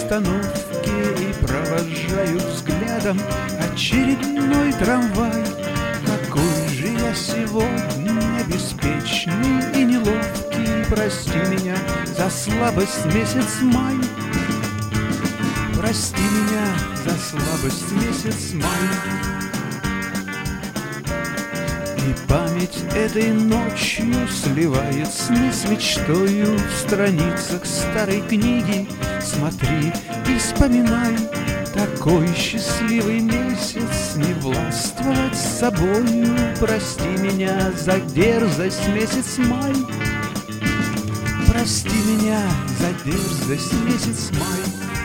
остановке и провожаю взглядом очередной трамвай. Какой же я сегодня беспечный и неловкий, прости меня за слабость месяц май. Прости меня за слабость месяц май. И память этой ночью сливается с мечтою в страницах старой книги. Смотри и вспоминай, такой счастливый месяц не властвовать с собою. Прости меня за дерзость месяц май. Прости меня за дерзость месяц май.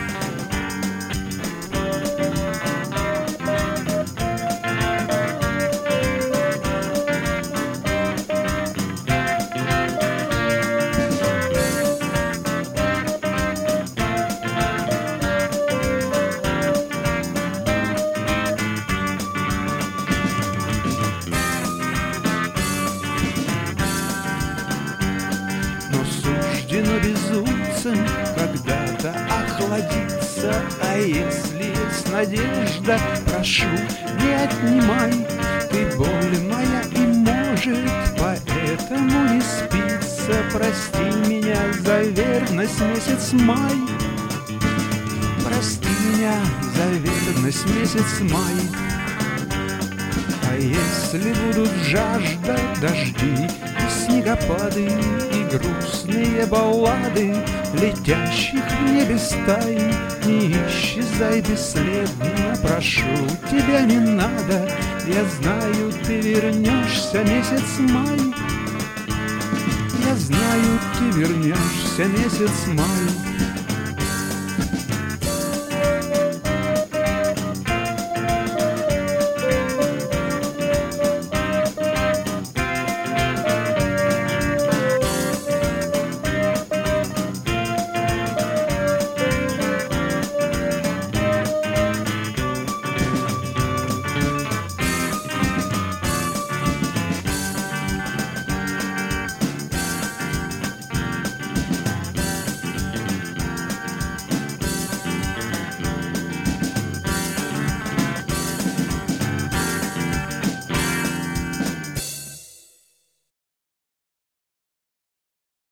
Суждено безумцам когда-то охладиться, а если есть надежда, прошу, не отнимай. Ты боль моя и может поэтому не спится. Прости меня за верность месяц май. Прости меня за верность месяц май. А если будут жажда, дожди и снегопады, и грустные баллады летящих в небе стаи, не исчезай бесследно, прошу, тебя не надо. Я знаю, ты вернешься месяц май. Я знаю, ты вернешься месяц май.